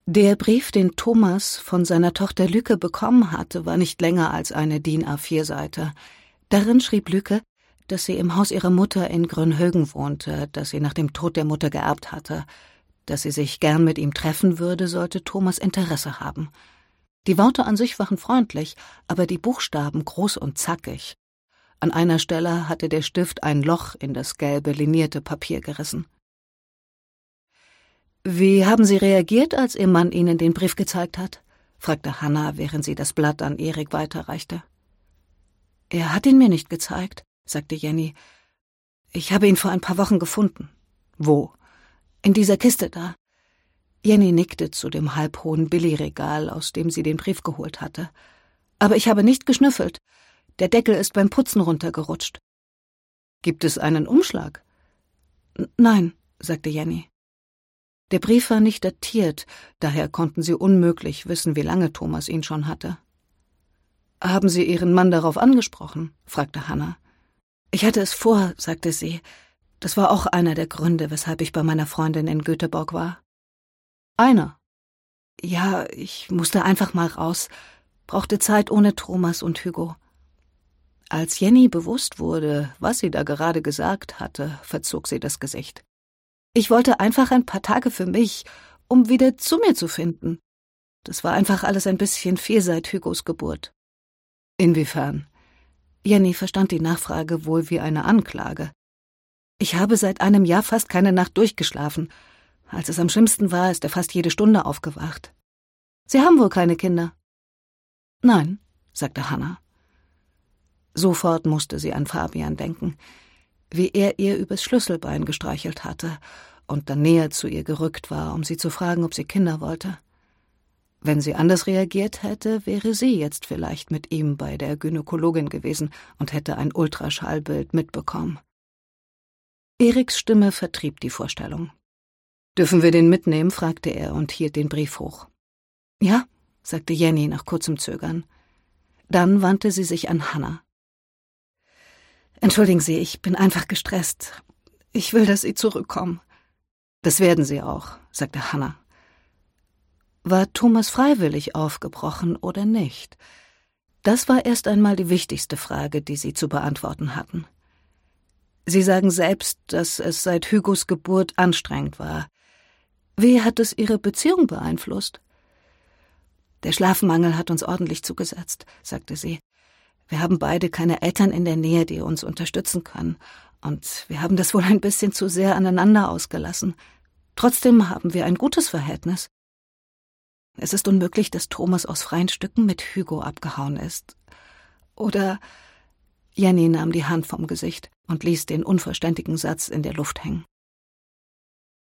Der Brief, den Thomas von seiner Tochter Lücke bekommen hatte, war nicht länger als eine DIN A4-Seite. Darin schrieb Lücke, dass sie im Haus ihrer Mutter in Grönhögen wohnte, das sie nach dem Tod der Mutter geerbt hatte. Dass sie sich gern mit ihm treffen würde, sollte Thomas Interesse haben. Die Worte an sich waren freundlich, aber die Buchstaben groß und zackig. An einer Stelle hatte der Stift ein Loch in das gelbe, linierte Papier gerissen. »Wie haben Sie reagiert, als Ihr Mann Ihnen den Brief gezeigt hat?« fragte Hanna, während sie das Blatt an Erik weiterreichte. »Er hat ihn mir nicht gezeigt«, sagte Jenny. »Ich habe ihn vor ein paar Wochen gefunden.« »Wo?« »In dieser Kiste da.« Jenny nickte zu dem halbhohen Billigregal, aus dem sie den Brief geholt hatte. »Aber ich habe nicht geschnüffelt. Der Deckel ist beim Putzen runtergerutscht.« »Gibt es einen Umschlag?« »Nein«, sagte Jenny. Der Brief war nicht datiert, daher konnten sie unmöglich wissen, wie lange Thomas ihn schon hatte. »Haben Sie Ihren Mann darauf angesprochen?« fragte Hanna. »Ich hatte es vor«, sagte sie. »Das war auch einer der Gründe, weshalb ich bei meiner Freundin in Göteborg war.« »Einer?« »Ja, ich musste einfach mal raus. Brauchte Zeit ohne Thomas und Hugo.« Als Jenny bewusst wurde, was sie da gerade gesagt hatte, verzog sie das Gesicht. »Ich wollte einfach ein paar Tage für mich, um wieder zu mir zu finden. Das war einfach alles ein bisschen viel seit Hugos Geburt.« »Inwiefern?« Jenny verstand die Nachfrage wohl wie eine Anklage. »Ich habe seit einem Jahr fast keine Nacht durchgeschlafen. Als es am schlimmsten war, ist er fast jede Stunde aufgewacht.« »Sie haben wohl keine Kinder?« »Nein«, sagte Hanna. Sofort musste sie an Fabian denken, wie er ihr übers Schlüsselbein gestreichelt hatte und dann näher zu ihr gerückt war, um sie zu fragen, ob sie Kinder wollte. Wenn sie anders reagiert hätte, wäre sie jetzt vielleicht mit ihm bei der Gynäkologin gewesen und hätte ein Ultraschallbild mitbekommen. Eriks Stimme vertrieb die Vorstellung. »Dürfen wir den mitnehmen?« fragte er und hielt den Brief hoch. »Ja«, sagte Jenny nach kurzem Zögern. Dann wandte sie sich an Hanna. »Entschuldigen Sie, ich bin einfach gestresst. Ich will, dass Sie zurückkommen.« »Das werden Sie auch«, sagte Hanna. War Thomas freiwillig aufgebrochen oder nicht? Das war erst einmal die wichtigste Frage, die sie zu beantworten hatten. Sie sagen selbst, dass es seit Hugos Geburt anstrengend war. Wie hat es Ihre Beziehung beeinflusst? »Der Schlafmangel hat uns ordentlich zugesetzt«, sagte sie. »Wir haben beide keine Eltern in der Nähe, die uns unterstützen können. Und wir haben das wohl ein bisschen zu sehr aneinander ausgelassen. Trotzdem haben wir ein gutes Verhältnis. Es ist unmöglich, dass Thomas aus freien Stücken mit Hugo abgehauen ist. Oder...« Jenny nahm die Hand vom Gesicht und ließ den unvollständigen Satz in der Luft hängen.